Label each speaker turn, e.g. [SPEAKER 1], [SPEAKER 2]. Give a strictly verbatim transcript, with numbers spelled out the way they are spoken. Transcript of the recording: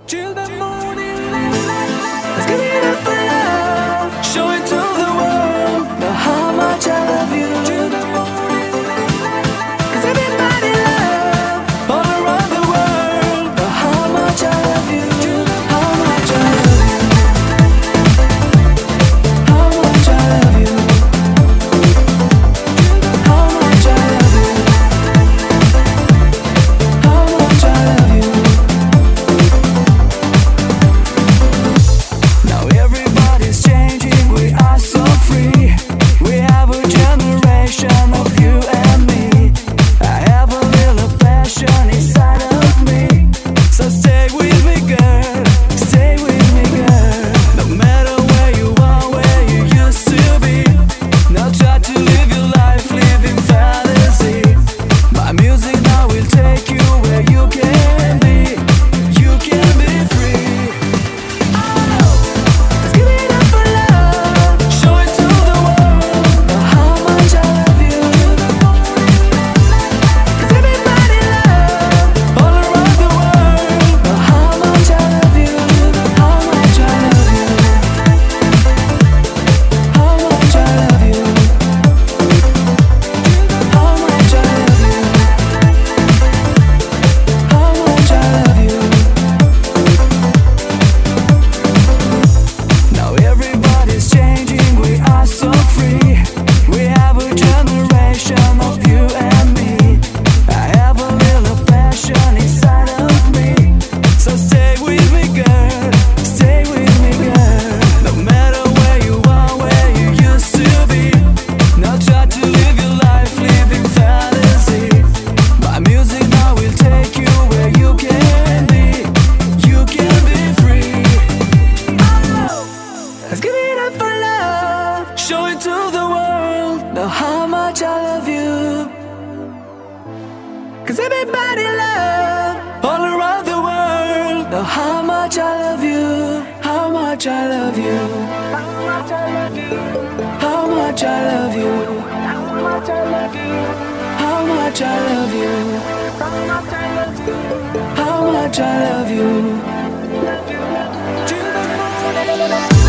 [SPEAKER 1] till the morning light. Let's give it up for love, show it to the world, know how much I love you. Till the morning light, 'cause everybody love all around the world, know how much I love you. How much I love you. How much I love you. How much I love you. How much I love you. Now everybody's changing, we are so free. We have a generation of you and me. I have a little passion inside of me. So stay with me, girl, stay with me, girl. No matter where you are, where you used to be. Now try to live your life, live in fantasy. My music now will take you where you can be. You can be free. Let's give it up for love, show it to the world, know how much I love you. 'Cause everybody love all around the world, know how much I love you. How much I love you. How much I love you. How much I love you. How much I love you. Now everybody's changing, we are so free. We have a generation of you and me. I have a little passion inside of me. So stay with me, girl, stay with me, girl. No matter where you are, where you used to be. Now try to live your life, live in fantasy. My music now will take you where you can be. You can be free. Let's give it up for love, show it to the world, know how much I love you. 'Cause everybody love all around the world, know how much I love you. How much I love you. How much I love you. How much I love you. How much I love you. How much I love you. How much I love you. Till the morning light.